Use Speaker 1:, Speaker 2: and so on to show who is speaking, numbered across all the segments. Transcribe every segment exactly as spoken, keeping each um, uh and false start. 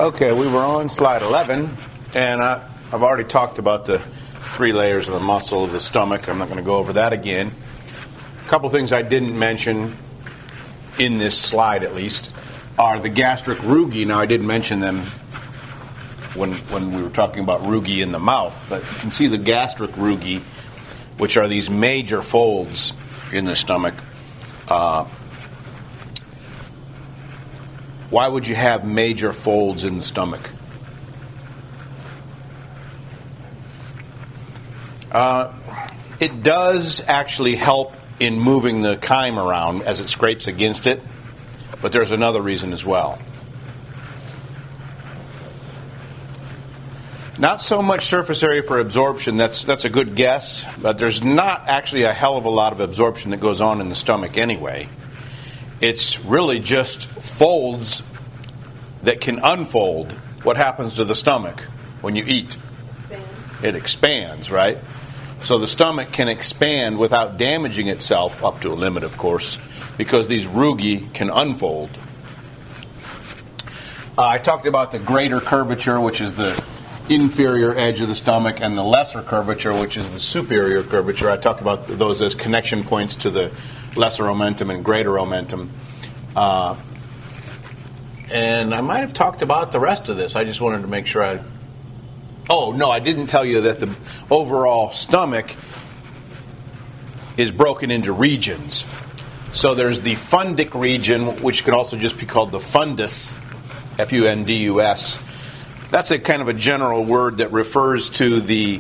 Speaker 1: Okay, we were on slide eleven, and I, I've already talked about the three layers of the muscle of the stomach. I'm not going to go over that again. A couple things I didn't mention in this slide, at least, are the gastric rugae. Now, I didn't mention them when when we were talking about rugae in the mouth, but you can see the gastric rugae, which are these major folds in the stomach. Uh, why would you have major folds in the stomach? Uh, it does actually help in moving the chyme around as it scrapes against it, but there's another reason as well. Not so much surface area for absorption. That's that's a good guess, but there's not actually a hell of a lot of absorption that goes on in the stomach anyway. It's really just folds that can unfold. What happens to the stomach when you eat? Expands. It expands, right? So the stomach can expand without damaging itself, up to a limit, of course, because these rugae can unfold. Uh, I talked about the greater curvature, which is the inferior edge of the stomach, and the lesser curvature, which is the superior curvature. I talked about those as connection points to the lesser omentum and greater omentum. Uh, and I might have talked about the rest of this. I just wanted to make sure I... Oh, no, I didn't tell you that the overall stomach is broken into regions. So there's the fundic region, which can also just be called the fundus, F U N D U S. That's a kind of a general word that refers to the...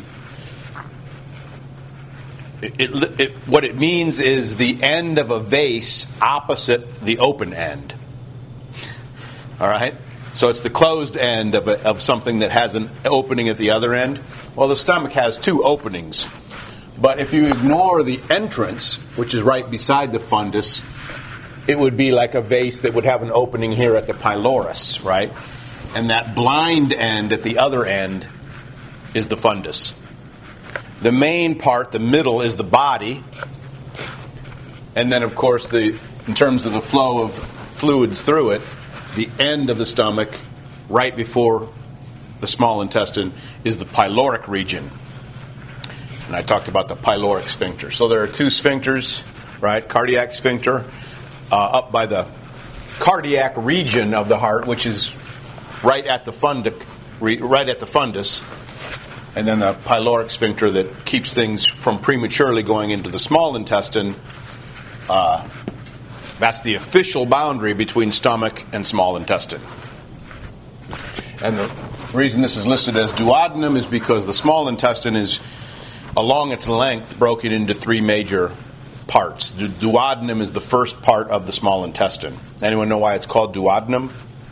Speaker 1: It, it, it, what it means is the end of a vase opposite the open end. All right? So it's the closed end of, a, of something that has an opening at the other end. Well, the stomach has two openings. But if you ignore the entrance, which is right beside the fundus, it would be like a vase that would have an opening here at the pylorus, right? And that blind end at the other end is the fundus. The main part, the middle, is the body. And then, of course, the in terms of the flow of fluids through it, the end of the stomach, right before the small intestine, is the pyloric region. And I talked about the pyloric sphincter. So there are two sphincters, right? Cardiac sphincter, uh, up by the cardiac region of the heart, which is right at the fundic, right at the fundus, and then the pyloric sphincter that keeps things from prematurely going into the small intestine. Uh, that's the official boundary between stomach and small intestine. And the reason this is listed as duodenum is because the small intestine is, along its length, broken into three major parts. The duodenum is the first part of the small intestine. Anyone know why it's called duodenum?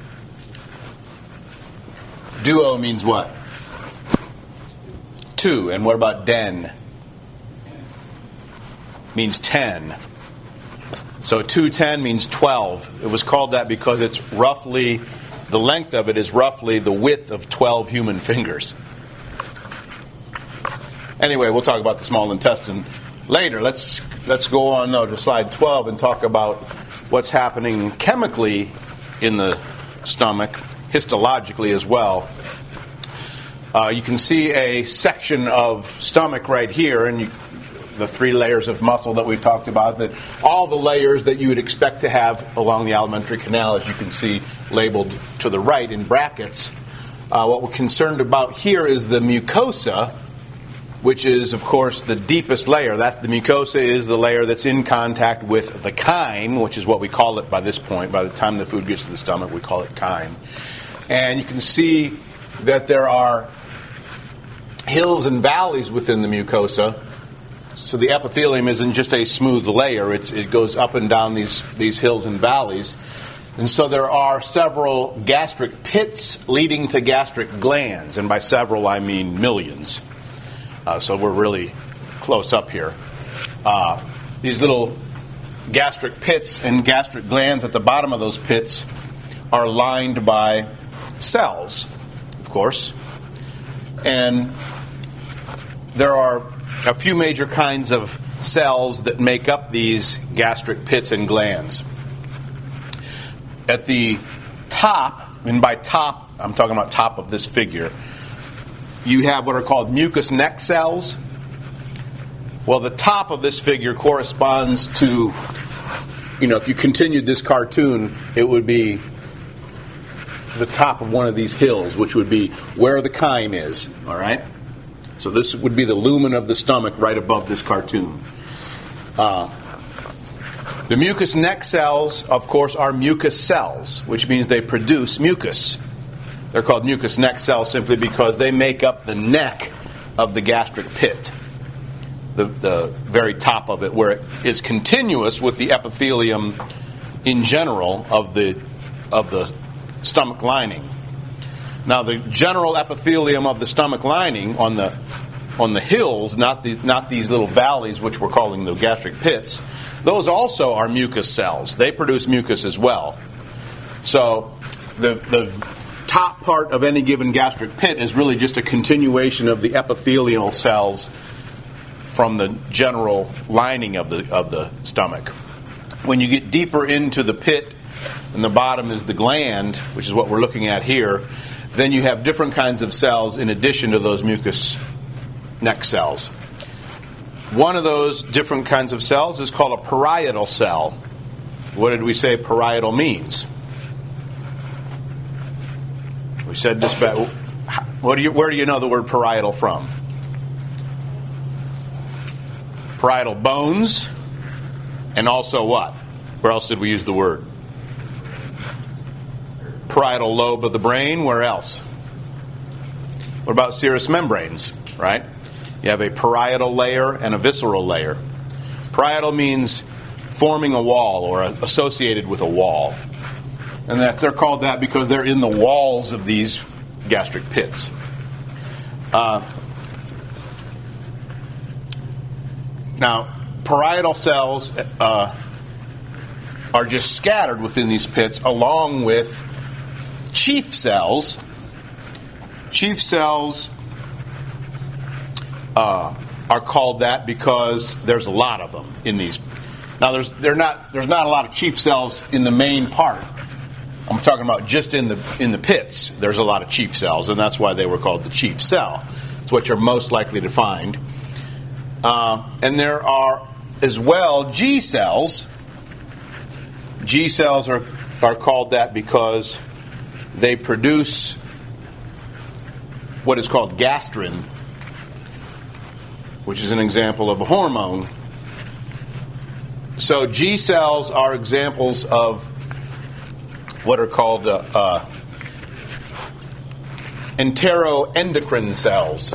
Speaker 1: Duo means what? Two. And what about den? Means ten. So two ten means twelve. It was called that because it's roughly, the length of it is roughly the width of twelve human fingers. Anyway, we'll talk about the small intestine later. Let's let's go on though to slide twelve and talk about what's happening chemically in the stomach, histologically as well. Uh, you can see a section of stomach right here, and you, the three layers of muscle that we've talked about, that all the layers that you would expect to have along the alimentary canal, as you can see labeled to the right in brackets. Uh, what we're concerned about here is the mucosa, which is, of course, the deepest layer. That's the mucosa is the layer that's in contact with the chyme, which is what we call it by this point. By the time the food gets to the stomach, we call it chyme. And you can see that there are hills and valleys within the mucosa. So the epithelium isn't just a smooth layer. It's, it goes up and down these, these hills and valleys. And so there are several gastric pits leading to gastric glands. And by several, I mean millions. Uh, so we're really close up here. Uh, these little gastric pits and gastric glands at the bottom of those pits are lined by cells, of course. And there are a few major kinds of cells that make up these gastric pits and glands. At the top and by top, I'm talking about top of this figure, you have what are called mucous neck cells. Well, the top of this figure corresponds to, you know, if you continued this cartoon, it would be the top of one of these hills, which would be where the chyme is, all right? So this would be the lumen of the stomach right above this cartoon. Uh, the mucous neck cells, of course, are mucus cells, which means they produce mucus. They're called mucous neck cells simply because they make up the neck of the gastric pit, the, the very top of it, where it is continuous with the epithelium in general of the of the stomach lining. Now, the general epithelium of the stomach lining on the on the hills, not the not these little valleys which we're calling the gastric pits, those also are mucus cells. They produce mucus as well. So the the top part of any given gastric pit is really just a continuation of the epithelial cells from the general lining of the of the stomach. When you get deeper into the pit, and the bottom is the gland, which is what we're looking at here, then you have different kinds of cells in addition to those mucous neck cells. One of those different kinds of cells is called a parietal cell. What did we say parietal means? We said this back. What do you, where do you know the word parietal from? Parietal bones, and also what? Where else did we use the word? Parietal lobe of the brain. Where else? What about serous membranes, right? You have a parietal layer and a visceral layer. Parietal means forming a wall or associated with a wall. And that's, they're called that because they're in the walls of these gastric pits. Uh, now, parietal cells uh, are just scattered within these pits along with chief cells. Chief cells uh, are called that because there's a lot of them in these. Now, there's they're not there's not a lot of chief cells in the main part. I'm talking about just in the in the pits. There's a lot of chief cells, and that's why they were called the chief cell. It's what you're most likely to find. Uh, and there are as well G cells. G cells are are called that because they produce what is called gastrin, which is an example of a hormone. So G cells are examples of what are called uh, uh, enteroendocrine cells.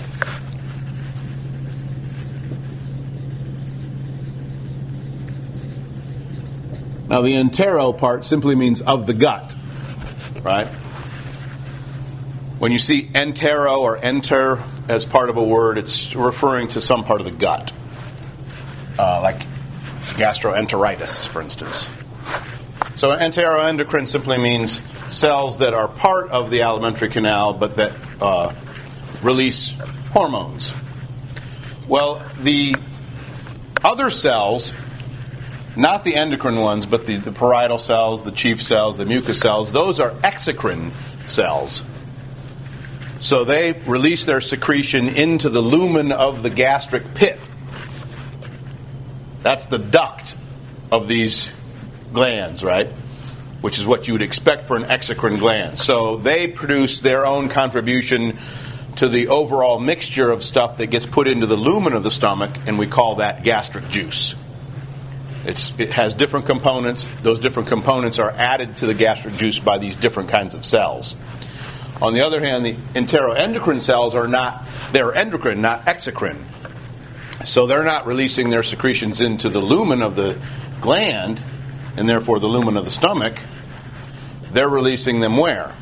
Speaker 1: Now, the entero part simply means of the gut, right? When you see entero or enter as part of a word, it's referring to some part of the gut, uh, like gastroenteritis, for instance. So enteroendocrine simply means cells that are part of the alimentary canal, but that uh, release hormones. Well, the other cells, not the endocrine ones, but the, the parietal cells, the chief cells, the mucous cells, those are exocrine cells. So they release their secretion into the lumen of the gastric pit. That's the duct of these glands, right? Which is what you would expect for an exocrine gland. So they produce their own contribution to the overall mixture of stuff that gets put into the lumen of the stomach, and we call that gastric juice. It's, it has different components. Those different components are added to the gastric juice by these different kinds of cells. On the other hand, the enteroendocrine cells are not, they're endocrine, not exocrine. So they're not releasing their secretions into the lumen of the gland, and therefore the lumen of the stomach. They're releasing them where?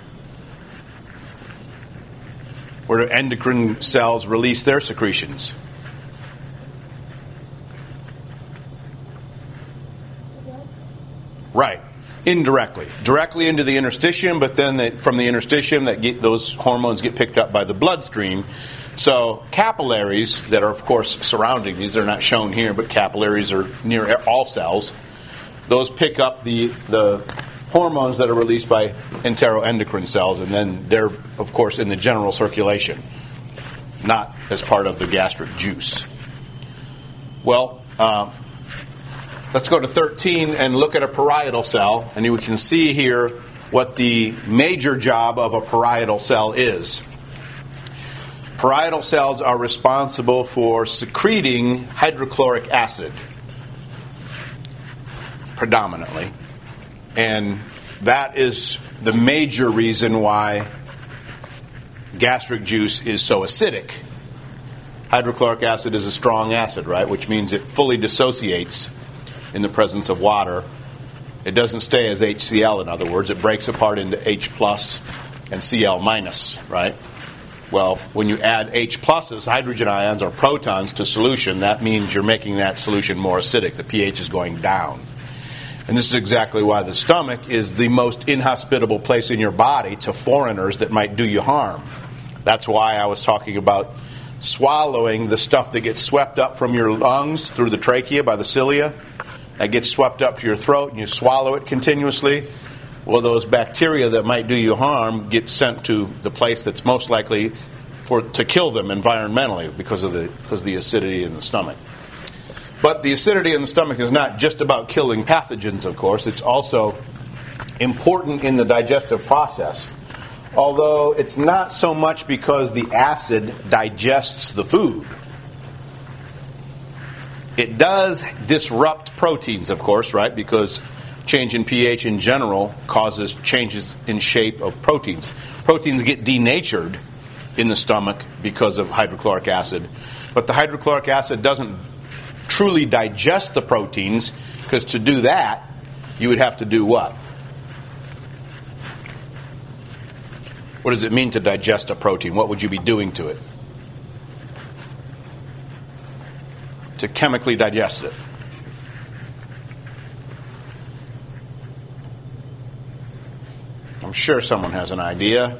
Speaker 1: Where do endocrine cells release their secretions? Right. Indirectly. Directly into the interstitium, but then they, from the interstitium, that get, those hormones get picked up by the bloodstream. So capillaries that are, of course, surrounding these, they're not shown here, but capillaries are near all cells. Those pick up the, the hormones that are released by enteroendocrine cells, and then they're, of course, in the general circulation, not as part of the gastric juice. Well, uh, let's go to thirteen and look at a parietal cell, and you can see here what the major job of a parietal cell is. Parietal cells are responsible for secreting hydrochloric acid, predominantly. And that is the major reason why gastric juice is so acidic. Hydrochloric acid is a strong acid, right? Which means it fully dissociates in the presence of water. It doesn't stay as H C l, in other words. It breaks apart into H plus and Cl minus, right? Well, when you add H pluses, hydrogen ions or protons to solution, that means you're making that solution more acidic. The pH is going down. And this is exactly why the stomach is the most inhospitable place in your body to foreigners that might do you harm. That's why I was talking about swallowing the stuff that gets swept up from your lungs through the trachea by the cilia. That gets swept up to your throat and you swallow it continuously. Well, those bacteria that might do you harm get sent to the place that's most likely for to kill them environmentally because of the because of the acidity in the stomach. But the acidity in the stomach is not just about killing pathogens, of course. It's also important in the digestive process. Although it's not so much because the acid digests the food. It does disrupt proteins, of course, right? Because change in pH in general causes changes in shape of proteins. Proteins get denatured in the stomach because of hydrochloric acid. But the hydrochloric acid doesn't truly digest the proteins, because to do that, you would have to do what? What does it mean to digest a protein? What would you be doing to it? To chemically digest it. I'm sure someone has an idea.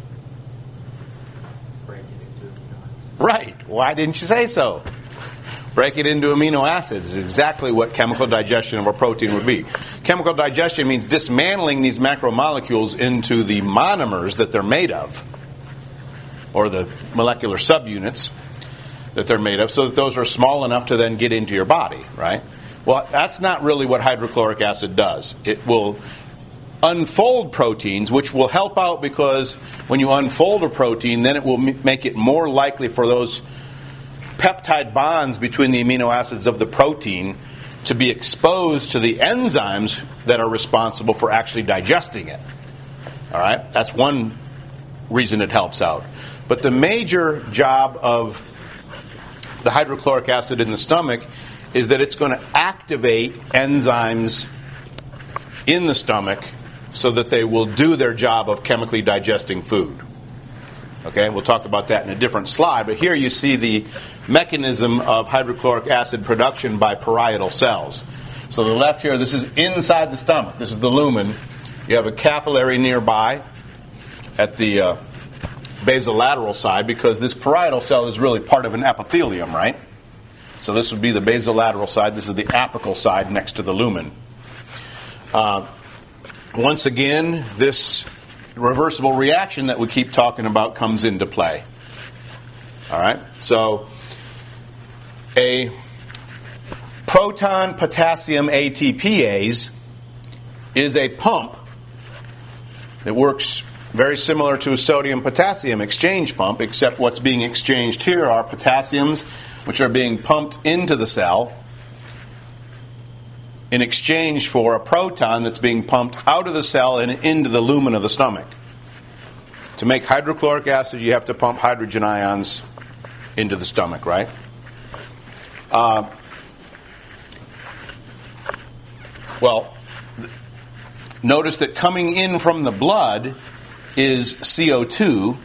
Speaker 2: Break it into amino acids.
Speaker 1: Right. Why didn't you say so? Break it into amino acids is exactly what chemical digestion of a protein would be. Chemical digestion means dismantling these macromolecules into the monomers that they're made of, or the molecular subunits that they're made of, so that those are small enough to then get into your body, right? Well, that's not really what hydrochloric acid does. It will unfold proteins, which will help out because when you unfold a protein, then it will m- make it more likely for those peptide bonds between the amino acids of the protein to be exposed to the enzymes that are responsible for actually digesting it. All right? That's one reason it helps out. But the major job of the hydrochloric acid in the stomach is that it's going to activate enzymes in the stomach so that they will do their job of chemically digesting food. Okay, we'll talk about that in a different slide, but here you see the mechanism of hydrochloric acid production by parietal cells. So the left here, this is inside the stomach. This is the lumen. You have a capillary nearby at the uh, basolateral side, because this parietal cell is really part of an epithelium, right? So this would be the basolateral side. This is the apical side next to the lumen. Uh, once again, this reversible reaction that we keep talking about comes into play. All right? So a proton potassium A T Pase is a pump that works very similar to a sodium-potassium exchange pump, except what's being exchanged here are potassiums, which are being pumped into the cell in exchange for a proton that's being pumped out of the cell and into the lumen of the stomach. To make hydrochloric acid, you have to pump hydrogen ions into the stomach, right? Uh, well, th- notice that coming in from the blood is C O two.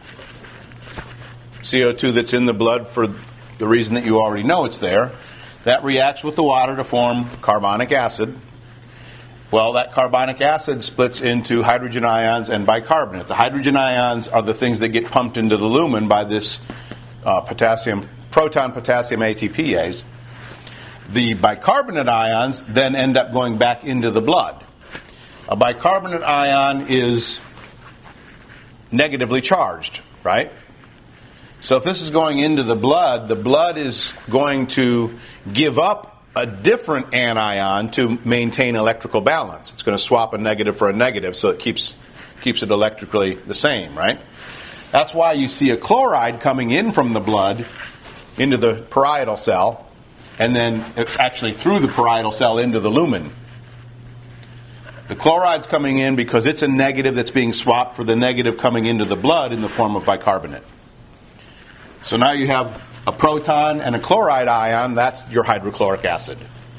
Speaker 1: C O two that's in the blood for the reason that you already know it's there. That reacts with the water to form carbonic acid. Well, that carbonic acid splits into hydrogen ions and bicarbonate. The hydrogen ions are the things that get pumped into the lumen by this uh, potassium proton potassium A T Pase. The bicarbonate ions then end up going back into the blood. A bicarbonate ion is negatively charged, right? So if this is going into the blood, the blood is going to give up a different anion to maintain electrical balance. It's going to swap a negative for a negative so it keeps keeps it electrically the same, right? That's why you see a chloride coming in from the blood into the parietal cell, and then actually through the parietal cell into the lumen. The chloride's coming in because it's a negative that's being swapped for the negative coming into the blood in the form of bicarbonate. So now you have a proton and a chloride ion. That's your hydrochloric acid.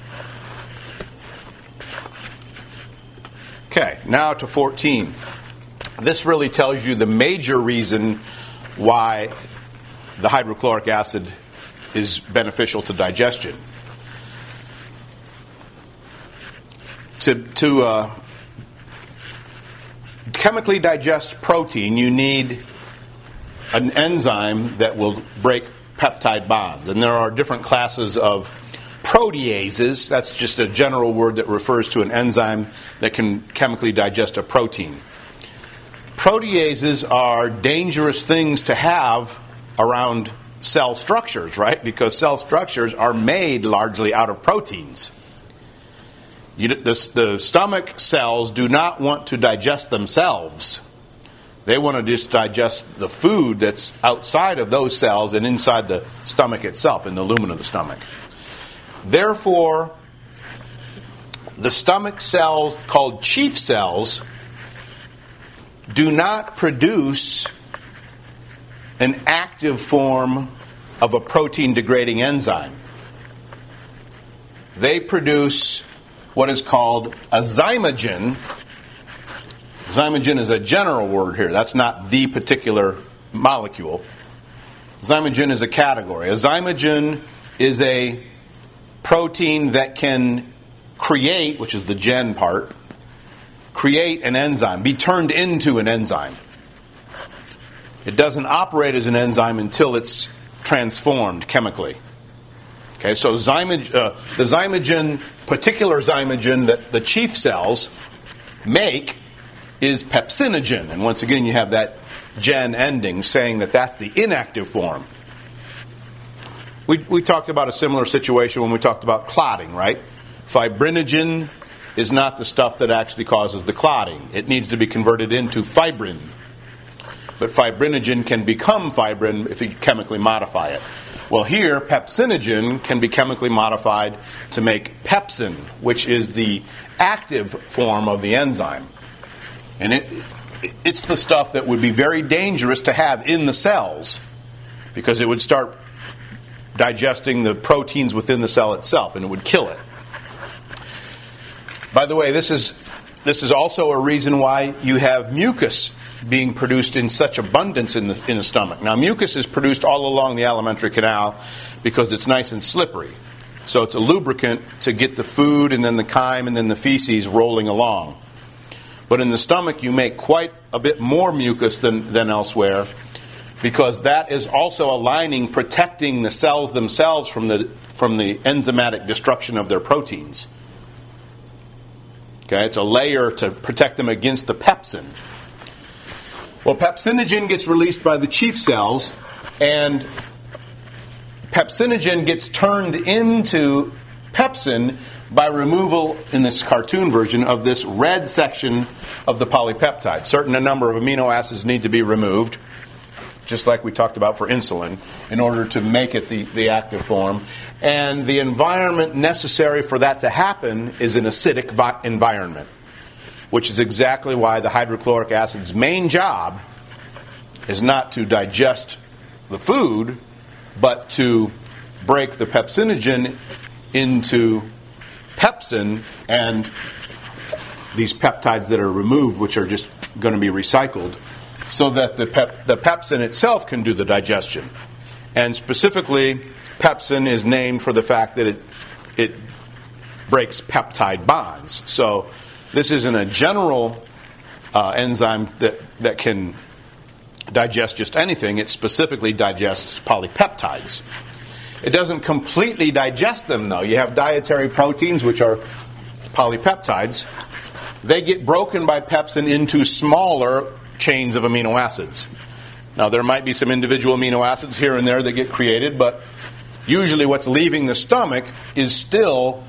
Speaker 1: Okay, now to fourteen. This really tells you the major reason why the hydrochloric acid is beneficial to digestion. To, to uh, chemically digest protein, you need an enzyme that will break peptide bonds. And there are different classes of proteases. That's just a general word that refers to an enzyme that can chemically digest a protein. Proteases are dangerous things to have around cell structures, right? Because cell structures are made largely out of proteins. You, the, the stomach cells do not want to digest themselves. They want to just digest the food that's outside of those cells and inside the stomach itself, in the lumen of the stomach. Therefore, the stomach cells called chief cells do not produce an active form of a protein-degrading enzyme. They produce what is called a zymogen. Zymogen is a general word here. That's not the particular molecule. Zymogen is a category. A zymogen is a protein that can create, which is the gen part, create an enzyme, be turned into an enzyme. It doesn't operate as an enzyme until it's transformed chemically. Okay, so zymog- uh, the zymogen, particular zymogen that the chief cells make is pepsinogen. And once again, you have that gen ending saying that that's the inactive form. We, we talked about a similar situation when we talked about clotting, right? Fibrinogen is not the stuff that actually causes the clotting. It needs to be converted into fibrin. But fibrinogen can become fibrin if you chemically modify it. Well, here, pepsinogen can be chemically modified to make pepsin, which is the active form of the enzyme. And it it's the stuff that would be very dangerous to have in the cells, because it would start digesting the proteins within the cell itself, and it would kill it. By the way, this is this is also a reason why you have mucus being produced in such abundance in the in the stomach. Now, mucus is produced all along the alimentary canal because it's nice and slippery. So it's a lubricant to get the food and then the chyme and then the feces rolling along. But in the stomach, you make quite a bit more mucus than, than elsewhere, because that is also a lining protecting the cells themselves from the from the enzymatic destruction of their proteins. Okay, it's a layer to protect them against the pepsin. Well, pepsinogen gets released by the chief cells, and pepsinogen gets turned into pepsin by removal, in this cartoon version, of this red section of the polypeptide. Certain a number of amino acids need to be removed, just like we talked about for insulin, in order to make it the, the active form. And the environment necessary for that to happen is an acidic vi- environment, which is exactly why the hydrochloric acid's main job is not to digest the food, but to break the pepsinogen into pepsin and these peptides that are removed, which are just going to be recycled, so that the pep- the pepsin itself can do the digestion. And specifically, pepsin is named for the fact that it it breaks peptide bonds. So this isn't a general uh, enzyme that, that can digest just anything. It specifically digests polypeptides. It doesn't completely digest them, though. You have dietary proteins, which are polypeptides, they get broken by pepsin into smaller chains of amino acids. Now, there might be some individual amino acids here and there that get created, but usually what's leaving the stomach is still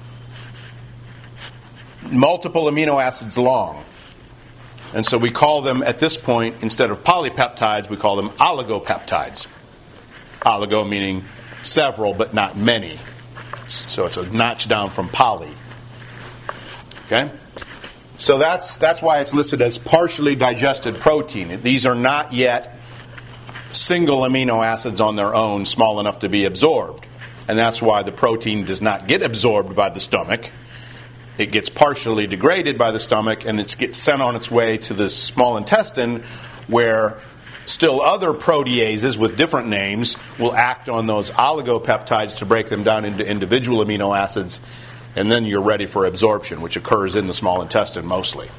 Speaker 1: multiple amino acids long. And so we call them, at this point, instead of polypeptides, we call them oligopeptides. Oligo meaning several, but not many. So it's a notch down from poly. Okay? So that's that's why it's listed as partially digested protein. These are not yet single amino acids on their own, small enough to be absorbed. And that's why the protein does not get absorbed by the stomach. It gets partially degraded by the stomach, and it gets sent on its way to the small intestine, where still other proteases with different names will act on those oligopeptides to break them down into individual amino acids, and then you're ready for absorption, which occurs in the small intestine mostly.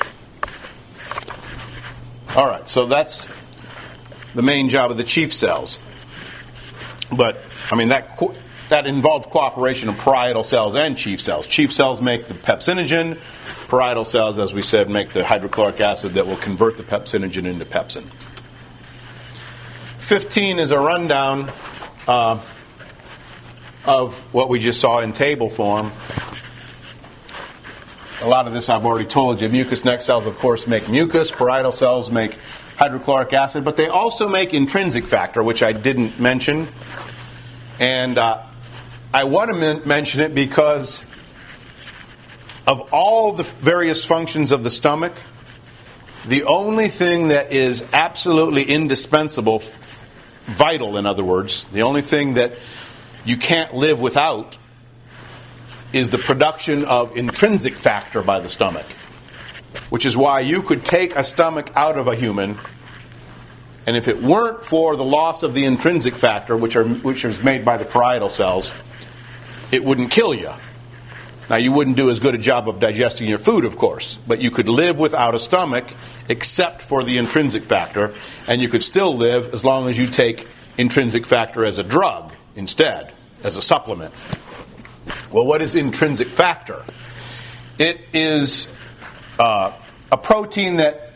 Speaker 1: All right, so that's the main job of the chief cells. But, I mean, that co- that involved cooperation of parietal cells and chief cells. Chief cells make the pepsinogen. Parietal cells, as we said, make the hydrochloric acid that will convert the pepsinogen into pepsin. fifteen is a rundown uh, of what we just saw in table form. A lot of this I've already told you. Mucous neck cells, of course, make mucus. Parietal cells make hydrochloric acid. But they also make intrinsic factor, which I didn't mention. And uh, I want to men- mention it because of all the various functions of the stomach, the only thing that is absolutely indispensable, f- vital in other words, the only thing that you can't live without is the production of intrinsic factor by the stomach. Which is why you could take a stomach out of a human, and if it weren't for the loss of the intrinsic factor, which are which is made by the parietal cells, it wouldn't kill you. Now, you wouldn't do as good a job of digesting your food, of course, but you could live without a stomach except for the intrinsic factor, and you could still live as long as you take intrinsic factor as a drug instead, as a supplement. Well, what is intrinsic factor? It is uh, a protein that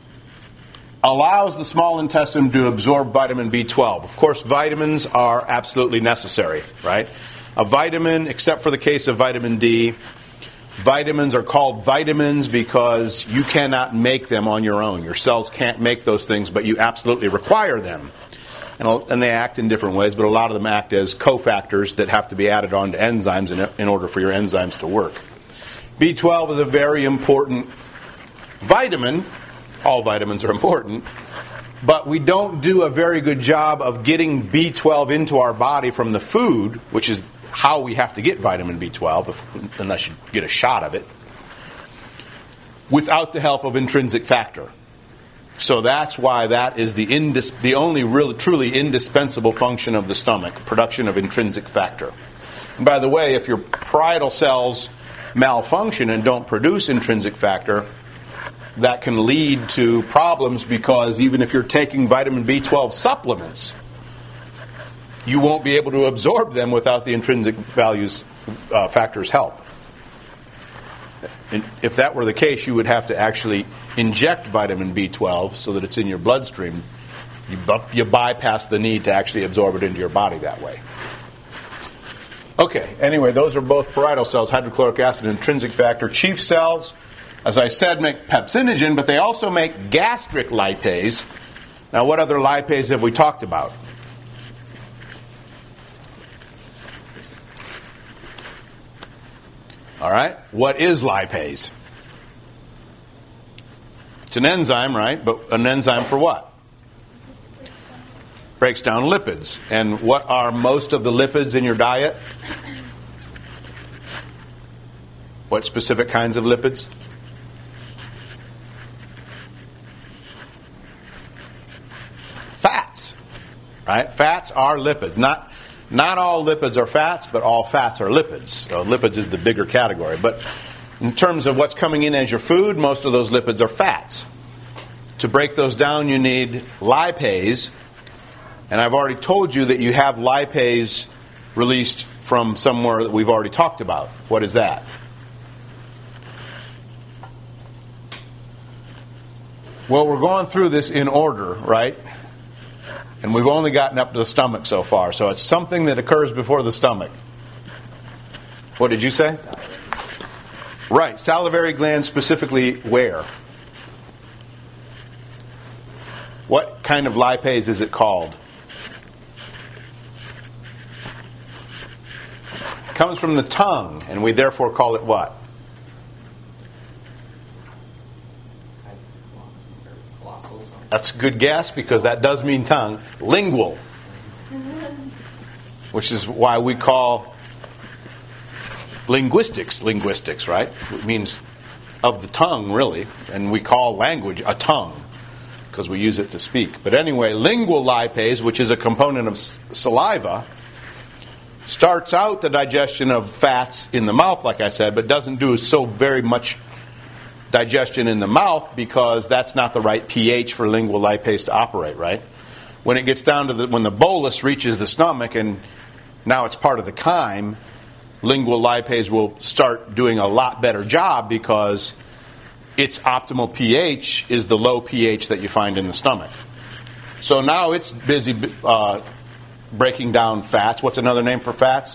Speaker 1: allows the small intestine to absorb vitamin B twelve. Of course, vitamins are absolutely necessary, right? A vitamin, except for the case of vitamin D, vitamins are called vitamins because you cannot make them on your own. Your cells can't make those things, but you absolutely require them. And, and they act in different ways, but a lot of them act as cofactors that have to be added on to enzymes in, in order for your enzymes to work. B twelve is a very important vitamin. All vitamins are important. But we don't do a very good job of getting B twelve into our body from the food, which is how we have to get vitamin B twelve, if, unless you get a shot of it, without the help of intrinsic factor. So that's why that is the indis- the only really truly indispensable function of the stomach, production of intrinsic factor. And by the way, if your parietal cells malfunction and don't produce intrinsic factor, that can lead to problems, because even if you're taking vitamin B twelve supplements, you won't be able to absorb them without the intrinsic values uh, factors help. And if that were the case, you would have to actually inject vitamin B twelve so that it's in your bloodstream. You, bu- you bypass the need to actually absorb it into your body that way. Okay, anyway, those are both parietal cells, hydrochloric acid and intrinsic factor. Chief cells, as I said, make pepsinogen, but they also make gastric lipase. Now, what other lipase have we talked about? All right, what is lipase? It's an enzyme, right? But an enzyme for what? Breaks down lipids. And what are most of the lipids in your diet? What specific kinds of lipids? Fats, right? Fats are lipids. Not not all lipids are fats, but all fats are lipids. So lipids is the bigger category. But in terms of what's coming in as your food, most of those lipids are fats. To break those down, you need lipase. And I've already told you that you have lipase released from somewhere that we've already talked about. What is that? Well, we're going through this in order, right? And we've only gotten up to the stomach so far. So it's something that occurs before the stomach. What did you say? Right. Salivary gland, specifically where? What kind of lipase is it called? It comes from the tongue, and we therefore call it what? That's a good guess, because that does mean tongue. Lingual. Which is why we call linguistics linguistics, right? It means of the tongue, really. And we call language a tongue, because we use it to speak. But anyway, lingual lipase, which is a component of s- saliva, starts out the digestion of fats in the mouth, like I said, but doesn't do so very much digestion in the mouth, because that's not the right pH for lingual lipase to operate, right? When it gets down to the, when the bolus reaches the stomach and now it's part of the chyme, lingual lipase will start doing a lot better job, because its optimal pH is the low pH that you find in the stomach. So now it's busy uh, breaking down fats. What's another name for fats?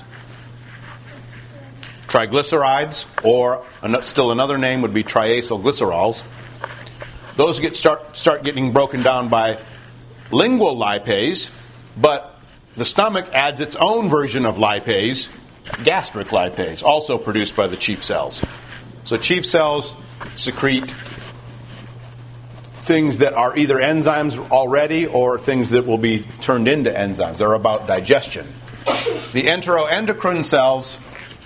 Speaker 1: Triglycerides, or still another name would be triacylglycerols. Those get start start getting broken down by lingual lipase, but the stomach adds its own version of lipase, gastric lipase, also produced by the chief cells. So chief cells secrete things that are either enzymes already or things that will be turned into enzymes. They're about digestion. The enteroendocrine cells,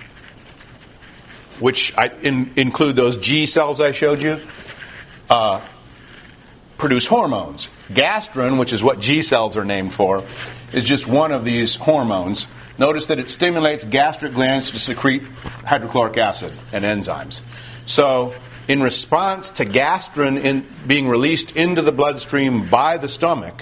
Speaker 1: which I in, include those G cells I showed you, uh, produce hormones. Gastrin, which is what G cells are named for, is just one of these hormones. Notice that it stimulates gastric glands to secrete hydrochloric acid and enzymes. So, in response to gastrin in, being released into the bloodstream by the stomach,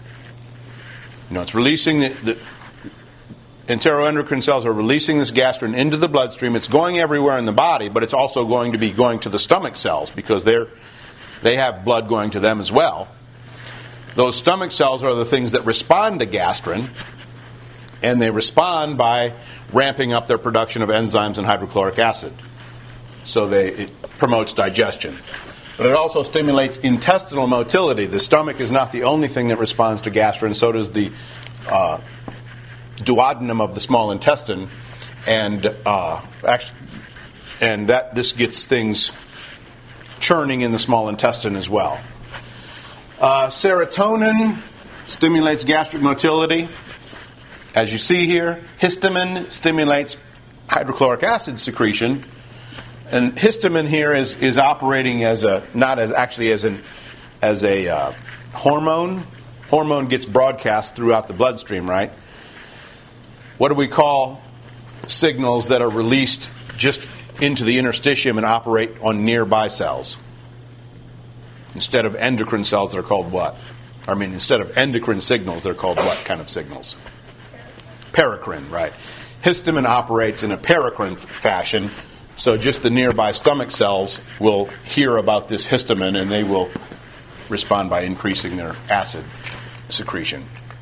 Speaker 1: you know, it's releasing the, the enteroendocrine cells are releasing this gastrin into the bloodstream. It's going everywhere in the body, but it's also going to be going to the stomach cells, because they're they have blood going to them as well. Those stomach cells are the things that respond to gastrin, and they respond by ramping up their production of enzymes and hydrochloric acid. So they, it promotes digestion. But it also stimulates intestinal motility. The stomach is not the only thing that responds to gastrin. So does the uh, duodenum of the small intestine, and uh, actually, and that this gets things churning in the small intestine as well. Uh, serotonin stimulates gastric motility, as you see here. Histamine stimulates hydrochloric acid secretion, and histamine here is is operating as a not as actually as an as a uh, hormone. Hormone gets broadcast throughout the bloodstream, right? What do we call signals that are released just into the interstitium and operate on nearby cells? Instead of endocrine cells, they're called what? I mean, instead of endocrine signals, they're called what kind of signals? Paracrine, right. Histamine operates in a paracrine f- fashion, so just the nearby stomach cells will hear about this histamine, and they will respond by increasing their acid secretion.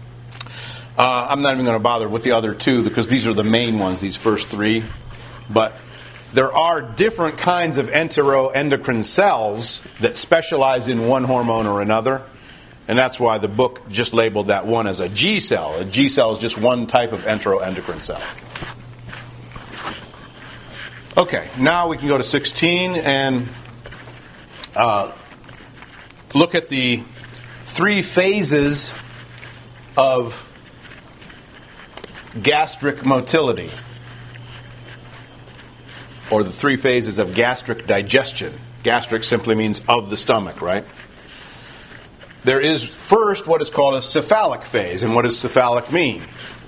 Speaker 1: Uh, I'm not even going to bother with the other two, because these are the main ones, these first three. But there are different kinds of enteroendocrine cells that specialize in one hormone or another. And that's why the book just labeled that one as a G cell. A G cell is just one type of enteroendocrine cell. Okay, now we can go to sixteen and uh, look at the three phases of gastric motility, or the three phases of gastric digestion. Gastric simply means of the stomach, right? There is first what is called a cephalic phase. And what does cephalic mean?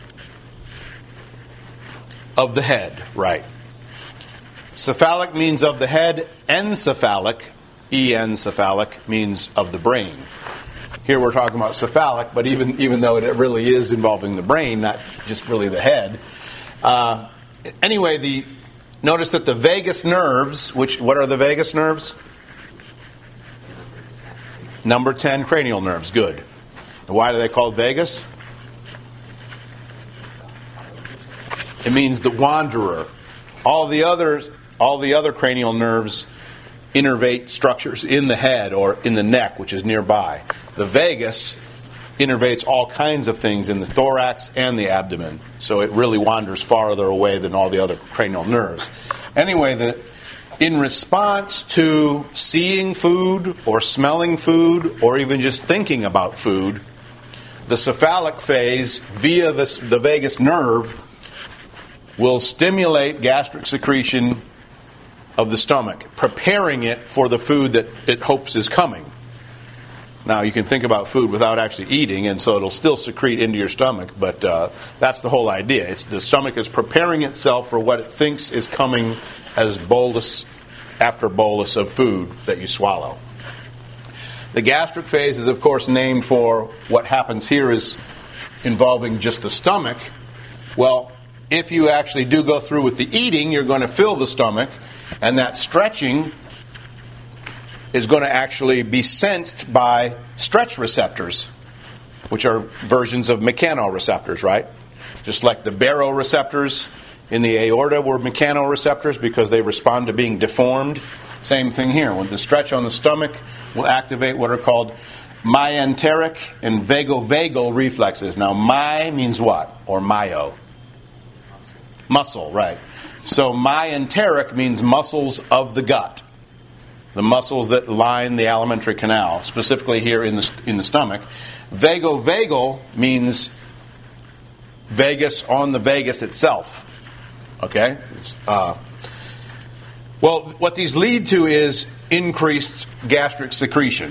Speaker 1: Of the head, right. Cephalic means of the head. Encephalic, encephalic, means of the brain. Here we're talking about cephalic, but even even though it really is involving the brain, not just really the head. Uh, anyway, the notice that the vagus nerves, which what are the vagus nerves? Number ten, cranial nerves. Good. And why do they call it vagus? It means the wanderer. All the others, all the other cranial nerves innervate structures in the head or in the neck, which is nearby. The vagus innervates all kinds of things in the thorax and the abdomen. So it really wanders farther away than all the other cranial nerves. Anyway, the, in response to seeing food or smelling food or even just thinking about food, the cephalic phase via the, the vagus nerve will stimulate gastric secretion of the stomach, preparing it for the food that it hopes is coming. Now, you can think about food without actually eating, and so it'll still secrete into your stomach, but uh, that's the whole idea. It's the stomach is preparing itself for what it thinks is coming as bolus after bolus of food that you swallow. The gastric phase is, of course, named for what happens here is involving just the stomach. Well, if you actually do go through with the eating, you're going to fill the stomach, and that stretching is going to actually be sensed by stretch receptors, which are versions of mechanoreceptors, right? Just like the baroreceptors in the aorta were mechanoreceptors because they respond to being deformed. Same thing here. When the stretch on the stomach will activate what are called myenteric and vagovagal reflexes. Now, my means what? Or myo? Muscle, right. So myenteric means muscles of the gut. The muscles that line the alimentary canal, specifically here in the in the stomach. Vagovagal means vagus on the vagus itself. Okay? Uh, well, what these lead to is increased gastric secretion.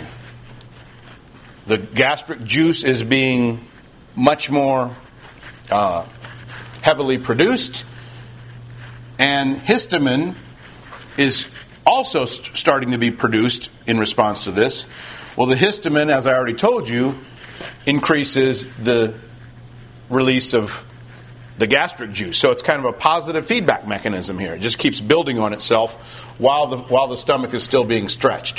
Speaker 1: The gastric juice is being much more uh, heavily produced, and histamine is also st- starting to be produced in response to this. Well, the histamine, as I already told you, increases the release of the gastric juice. So it's kind of a positive feedback mechanism here. It just keeps building on itself while the while the stomach is still being stretched.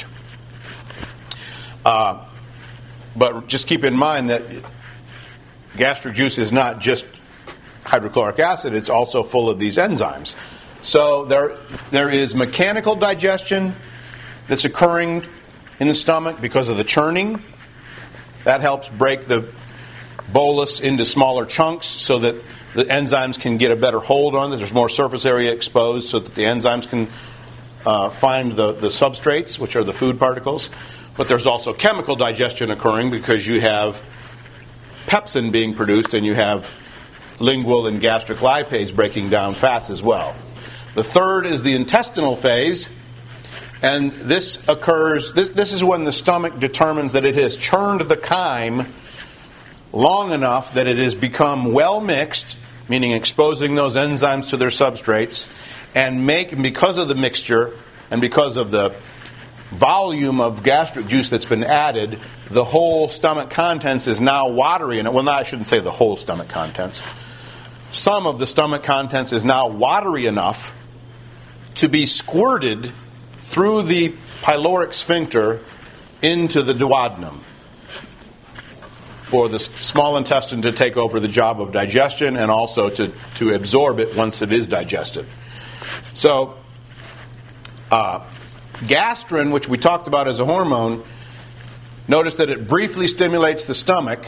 Speaker 1: Uh, but just keep in mind that gastric juice is not just hydrochloric acid, it's also full of these enzymes. So there, there is mechanical digestion that's occurring in the stomach because of the churning. That helps break the bolus into smaller chunks so that the enzymes can get a better hold on it. There's more surface area exposed so that the enzymes can uh, find the, the substrates, which are the food particles. But there's also chemical digestion occurring because you have pepsin being produced and you have lingual and gastric lipase breaking down fats as well. The third is the intestinal phase, and this occurs, this, this is when the stomach determines that it has churned the chyme long enough that it has become well mixed, meaning exposing those enzymes to their substrates, and make, because of the mixture and because of the volume of gastric juice that's been added, the whole stomach contents is now watery. And well, not, I shouldn't say the whole stomach contents. Some of the stomach contents is now watery enough to be squirted through the pyloric sphincter into the duodenum for the small intestine to take over the job of digestion and also to, to absorb it once it is digested. So, uh, gastrin, which we talked about as a hormone, notice that it briefly stimulates the stomach,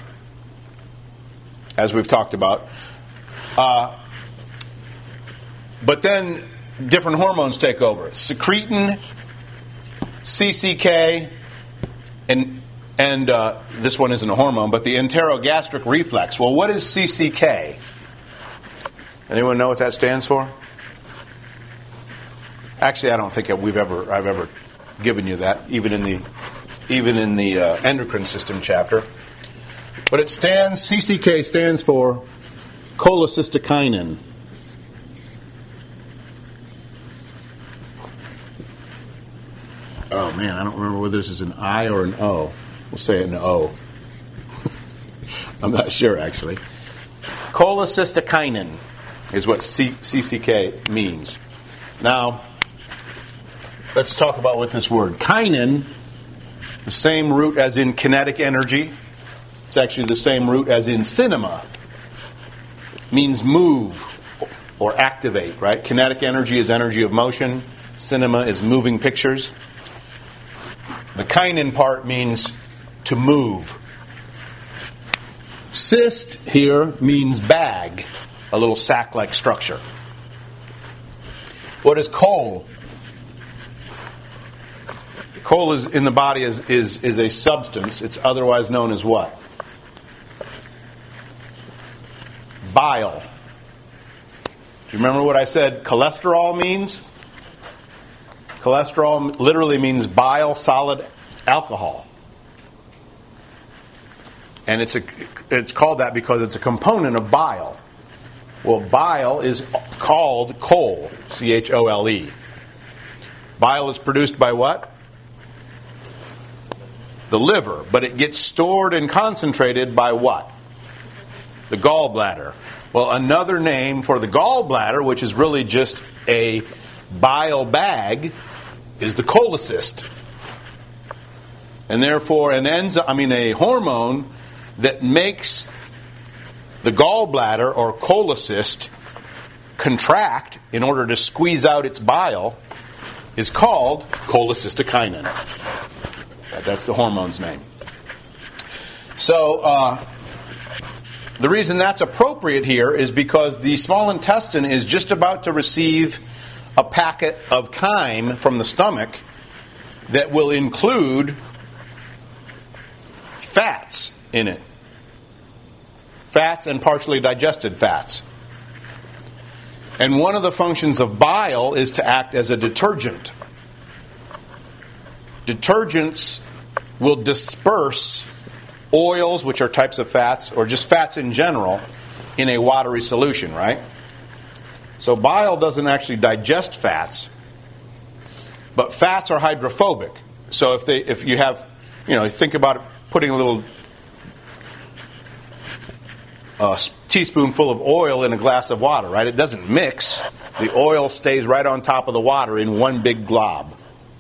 Speaker 1: as we've talked about. Uh, but then different hormones take over. Secretin, C C K, and and uh, this one isn't a hormone, but the enterogastric reflex. Well, what is C C K? Anyone know what that stands for? Actually, I don't think we've ever I've ever given you that, even in the even in the uh, endocrine system chapter. But it stands. C C K stands for cholecystokinin. Oh man, I don't remember whether this is an I or an O. We'll say an O. I'm not sure actually. Cholecystokinin is what C- CCK means. Now, let's talk about what this word kinin. the same root as in kinetic energy. It's actually the same root as in cinema. It means move or activate, right? Kinetic energy is energy of motion. Cinema is moving pictures. The kinin part means to move. Cyst here means bag, a little sac-like structure. What is coal? Coal is in the body is, is, is a substance. It's otherwise known as what? Bile. Do you remember what I said cholesterol means? Cholesterol literally means bile solid alcohol. And it's a, it's called that because it's a component of bile. Well, bile is called coal, C H O L E. Bile is produced by what? The liver, but it gets stored and concentrated by what? The gallbladder. Well, another name for the gallbladder, which is really just a bile bag, is the cholecyst. And therefore, an enzyme, I mean, a hormone that makes the gallbladder or cholecyst contract in order to squeeze out its bile is called cholecystokinin. That's the hormone's name. So, uh, the reason that's appropriate here is because the small intestine is just about to receive a packet of chyme from the stomach that will include fats in it. Fats and partially digested fats. And one of the functions of bile is to act as a detergent. Detergents will disperse oils, which are types of fats, or just fats in general, in a watery solution, right? So bile doesn't actually digest fats, but fats are hydrophobic. So if they, if you have, you know, think about putting a little uh, teaspoonful of oil in a glass of water, right? It doesn't mix. The oil stays right on top of the water in one big glob.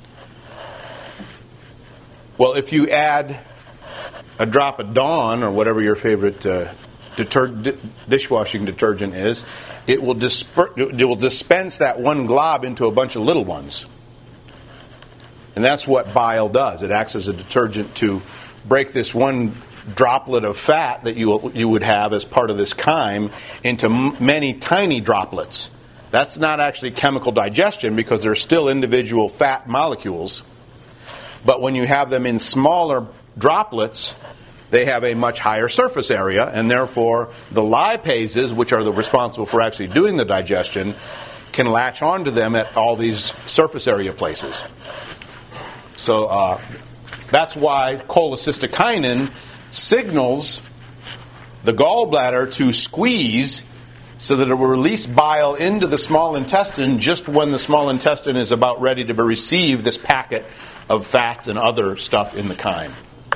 Speaker 1: Well, if you add a drop of Dawn, or whatever your favorite uh, deter- di- dishwashing detergent is, it will, disper- it will dispense that one glob into a bunch of little ones. And that's what bile does. It acts as a detergent to break this one droplet of fat that you you would have as part of this chyme into m- many tiny droplets. That's not actually chemical digestion because they're still individual fat molecules. But when you have them in smaller droplets, they have a much higher surface area, and therefore the lipases, which are the responsible for actually doing the digestion, can latch onto them at all these surface area places. So uh, that's why cholecystokinin signals the gallbladder to squeeze so that it will release bile into the small intestine just when the small intestine is about ready to receive this packet of fats and other stuff in the chyme.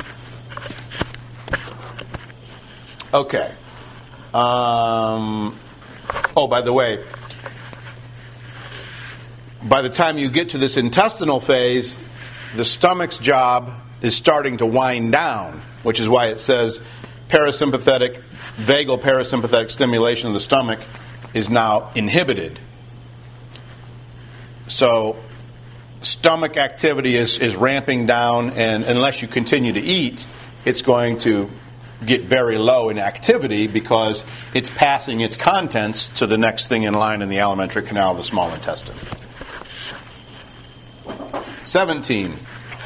Speaker 1: Okay. Um, oh, by the way, by the time you get to this intestinal phase, the stomach's job is starting to wind down, which is why it says parasympathetic, vagal parasympathetic stimulation of the stomach is now inhibited. So stomach activity is, is ramping down, and unless you continue to eat, it's going to get very low in activity because it's passing its contents to the next thing in line in the alimentary canal of the small intestine. seventeen.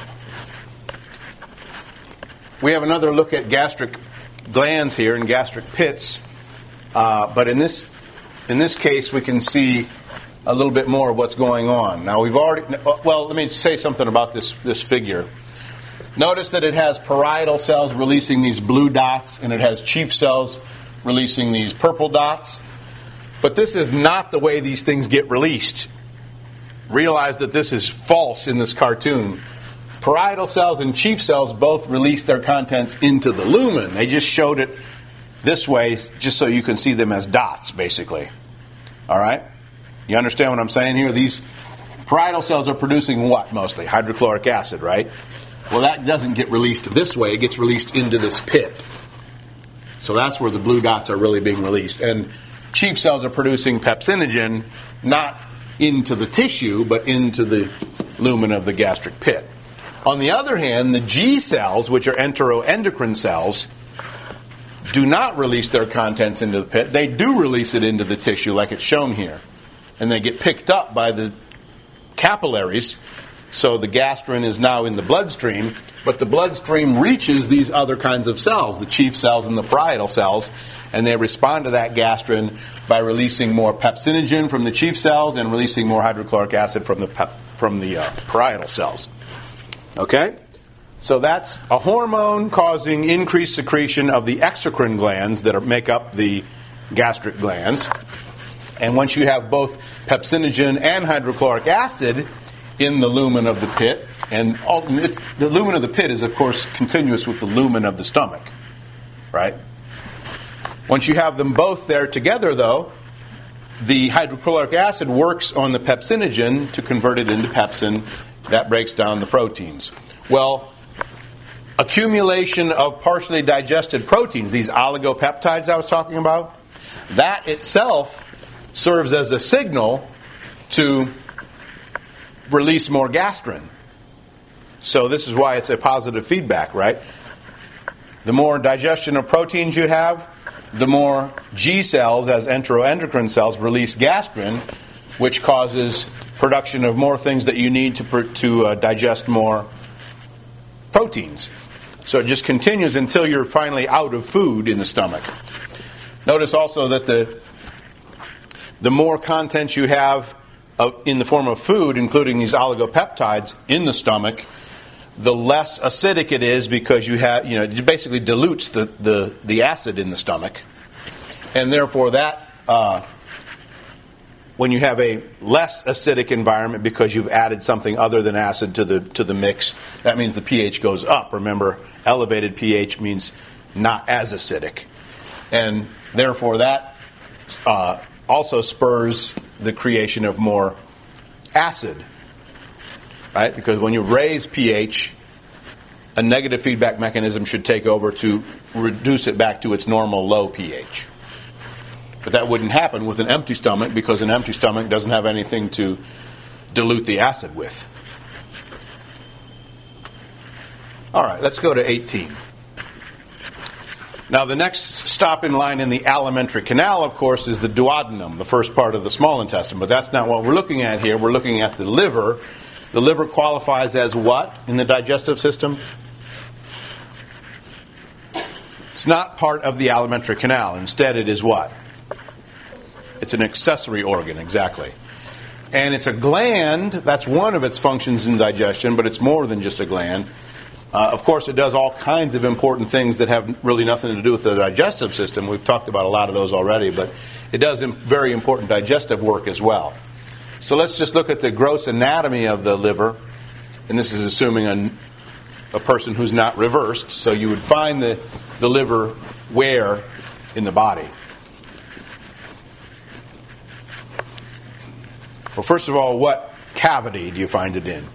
Speaker 1: We have another look at gastric glands here and gastric pits, uh, but in this in this case we can see a little bit more of what's going on. Now we've already, well, let me say something about this this figure. Notice that it has parietal cells releasing these blue dots, and it has chief cells releasing these purple dots. But this is not the way these things get released. Realize that this is false in this cartoon. Parietal cells and chief cells both release their contents into the lumen. They just showed it this way just so you can see them as dots, basically. All right? You understand what I'm saying here? These parietal cells are producing what mostly? Hydrochloric acid, right? Well, that doesn't get released this way. It gets released into this pit. So that's where the blue dots are really being released. And chief cells are producing pepsinogen not into the tissue, but into the lumen of the gastric pit. On the other hand, the G cells, which are enteroendocrine cells, do not release their contents into the pit. They do release it into the tissue, like it's shown here. And they get picked up by the capillaries. So the gastrin is now in the bloodstream, but the bloodstream reaches these other kinds of cells, the chief cells and the parietal cells, and they respond to that gastrin by releasing more pepsinogen from the chief cells and releasing more hydrochloric acid from the pep, from the uh, parietal cells. Okay? So that's a hormone causing increased secretion of the exocrine glands that are, make up the gastric glands. And once you have both pepsinogen and hydrochloric acid in the lumen of the pit, and all, it's, the lumen of the pit is, of course, continuous with the lumen of the stomach, right? Once you have them both there together, though, the hydrochloric acid works on the pepsinogen to convert it into pepsin. That breaks down the proteins. Well, accumulation of partially digested proteins, these oligopeptides I was talking about, that itself serves as a signal to release more gastrin. So this is why it's a positive feedback, right? The more digestion of proteins you have, the more G cells, as enteroendocrine cells, release gastrin, which causes production of more things that you need to to uh, digest more proteins. So it just continues until you're finally out of food in the stomach. Notice also that the the more content you have Uh, in the form of food, including these oligopeptides in the stomach, the less acidic it is, because you have, you know, it basically dilutes the, the, the acid in the stomach. And therefore that, uh, when you have a less acidic environment because you've added something other than acid to the to the mix, that means the pH goes up. Remember, elevated pH means not as acidic. And therefore that uh, also spurs the creation of more acid, right? Because when you raise pH, a negative feedback mechanism should take over to reduce it back to its normal low pH. But that wouldn't happen with an empty stomach, because an empty stomach doesn't have anything to dilute the acid with. All right, let's go to eighteen. Now, the next stop in line in the alimentary canal, of course, is the duodenum, the first part of the small intestine. But that's not what we're looking at here. We're looking at the liver. The liver qualifies as what in the digestive system? It's not part of the alimentary canal. Instead, it is what? It's an accessory organ, exactly. And it's a gland. That's one of its functions in digestion, but it's more than just a gland. Uh, of course, it does all kinds of important things that have really nothing to do with the digestive system. We've talked about a lot of those already, but it does im- very important digestive work as well. So let's just look at the gross anatomy of the liver, and this is assuming a, a person who's not reversed. So you would find the, the liver where in the body? Well, first of all, what cavity do you find it in?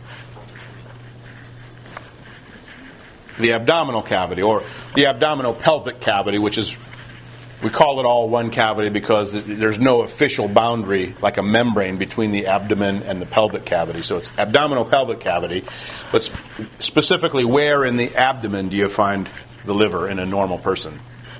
Speaker 1: The abdominal cavity, or the abdominopelvic cavity, which is, we call it all one cavity because there's no official boundary, like a membrane, between the abdomen and the pelvic cavity. So it's abdominopelvic cavity. But specifically, where in the abdomen do you find the liver in a normal person?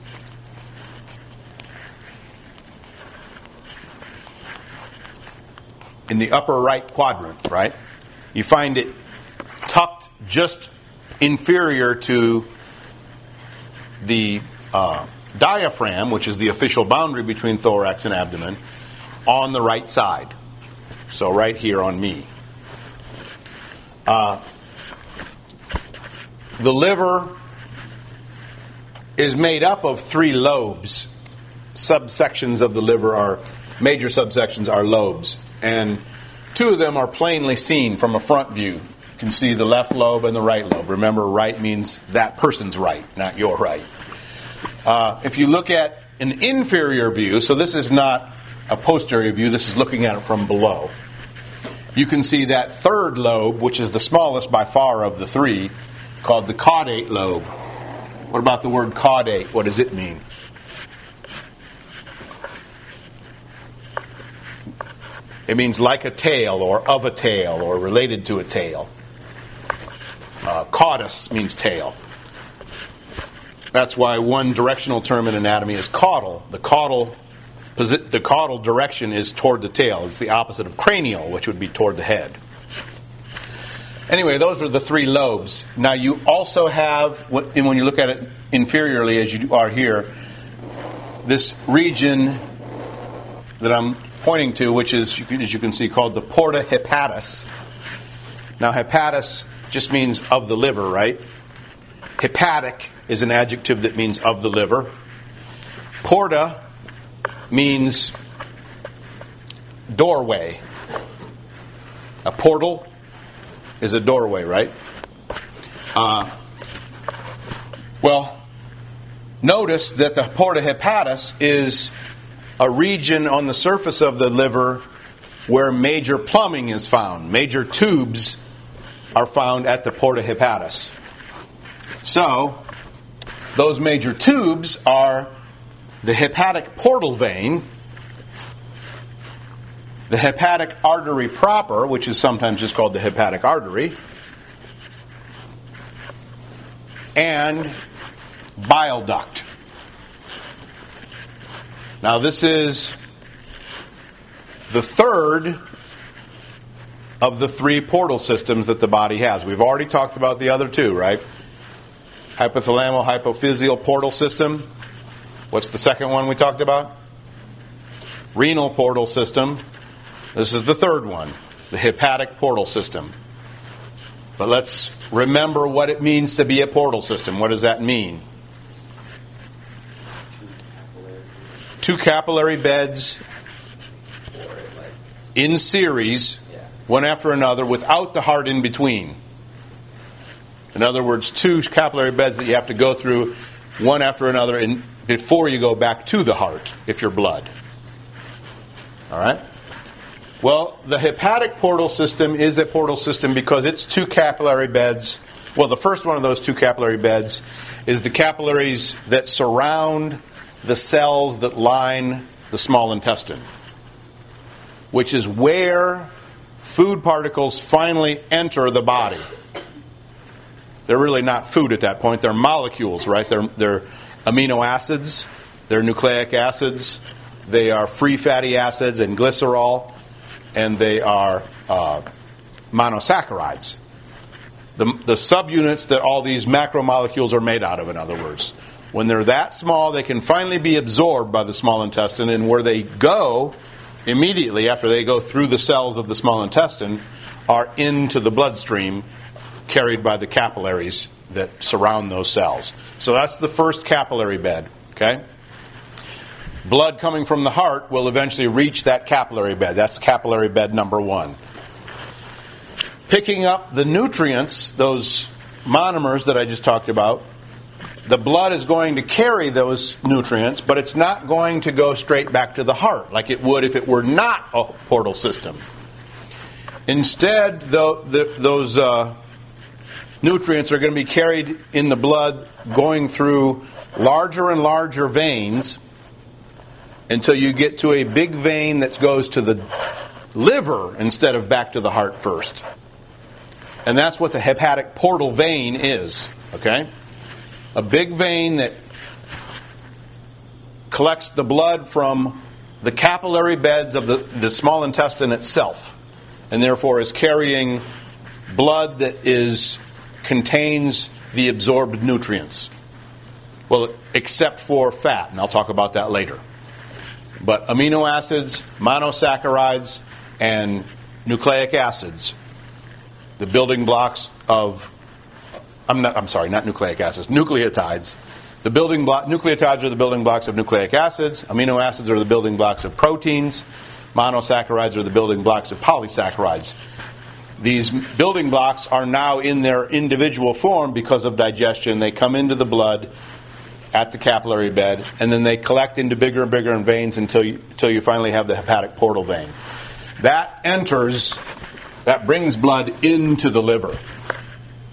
Speaker 1: In the upper right quadrant, right? You find it tucked just inferior to the uh, diaphragm, which is the official boundary between thorax and abdomen, on the right side. So right here on me. Uh, the liver is made up of three lobes. Subsections of the liver are, major subsections are lobes. And two of them are plainly seen from a front view. You can see the left lobe and the right lobe. Remember, right means that person's right, not your right. Uh, if you look at an inferior view, so this is not a posterior view, this is looking at it from below. You can see that third lobe, which is the smallest by far of the three, called the caudate lobe. What about the word caudate? What does it mean? It means like a tail, or of a tail, or related to a tail. Uh, caudus means tail. That's why one directional term in anatomy is caudal. The caudal, the caudal direction is toward the tail. It's the opposite of cranial, which would be toward the head. Anyway, those are the three lobes. Now you also have, and when you look at it inferiorly, as you are here, this region that I'm pointing to, which is, as you can see, called the porta hepatis. Now, hepatis just means of the liver, right? Hepatic is an adjective that means of the liver. Porta means doorway. A portal is a doorway, right? Uh, well, notice that the porta hepatis is a region on the surface of the liver where major plumbing is found. Major tubes are found at the porta hepatis. So, those major tubes are the hepatic portal vein, the hepatic artery proper, which is sometimes just called the hepatic artery, and bile duct. Now, this is the third of the three portal systems that the body has. We've already talked about the other two, right? Hypothalamo-hypophyseal portal system. What's the second one we talked about? Renal portal system. This is the third one, the hepatic portal system. But let's remember what it means to be a portal system. What does that mean? Two capillary beds in series, one after another, without the heart in between. In other words, two capillary beds that you have to go through one after another in, before you go back to the heart, if you're blood. All right? Well, the hepatic portal system is a portal system because it's two capillary beds. Well, the first one of those two capillary beds is the capillaries that surround the cells that line the small intestine, which is where food particles finally enter the body. They're really not food at that point. They're molecules, right? They're, they're amino acids. They're nucleic acids. They are free fatty acids and glycerol. And they are uh, monosaccharides. The, the subunits that all these macromolecules are made out of, in other words. When they're that small, they can finally be absorbed by the small intestine. And where they go immediately after they go through the cells of the small intestine are into the bloodstream, carried by the capillaries that surround those cells. So that's the first capillary bed, okay? Blood coming from the heart will eventually reach that capillary bed. That's capillary bed number one. Picking up the nutrients, those monomers that I just talked about, the blood is going to carry those nutrients, but it's not going to go straight back to the heart like it would if it were not a portal system. Instead, though, the, those uh, nutrients are going to be carried in the blood going through larger and larger veins until you get to a big vein that goes to the liver instead of back to the heart first. And that's what the hepatic portal vein is, okay? A big vein that collects the blood from the capillary beds of the, the small intestine itself, and therefore is carrying blood that is contains the absorbed nutrients. Well, except for fat, and I'll talk about that later. But amino acids, monosaccharides, and nucleic acids, the building blocks of, I'm not, I'm sorry, not nucleic acids, nucleotides. The building block, nucleotides are the building blocks of nucleic acids. Amino acids are the building blocks of proteins. Monosaccharides are the building blocks of polysaccharides. These building blocks are now in their individual form because of digestion. They come into the blood at the capillary bed, and then they collect into bigger and bigger veins until you, until you finally have the hepatic portal vein. That enters, that brings blood into the liver.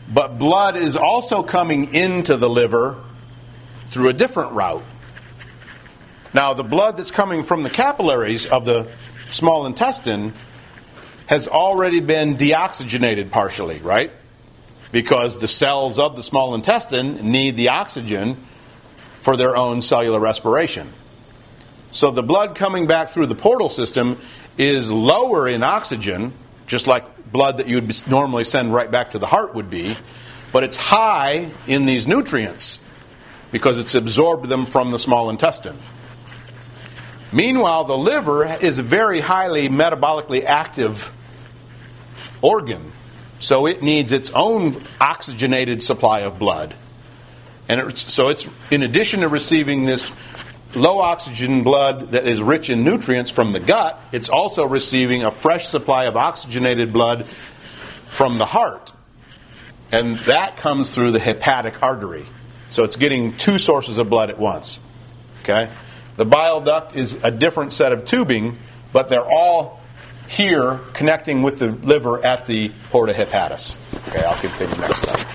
Speaker 1: But blood is also coming into the liver through a different route. Now, the blood that's coming from the capillaries of the small intestine has already been deoxygenated partially, right? Because the cells of the small intestine need the oxygen for their own cellular respiration. So the blood coming back through the portal system is lower in oxygen, just like blood that you would normally send right back to the heart would be, but it's high in these nutrients because it's absorbed them from the small intestine. Meanwhile, the liver is a very highly metabolically active organ, so it needs its own oxygenated supply of blood. And it's, so it's, in addition to receiving this low oxygen blood that is rich in nutrients from the gut, it's also receiving a fresh supply of oxygenated blood from the heart. And that comes through the hepatic artery. So it's getting two sources of blood at once. Okay? The bile duct is a different set of tubing, but they're all here connecting with the liver at the porta hepatis. Okay, I'll continue next time.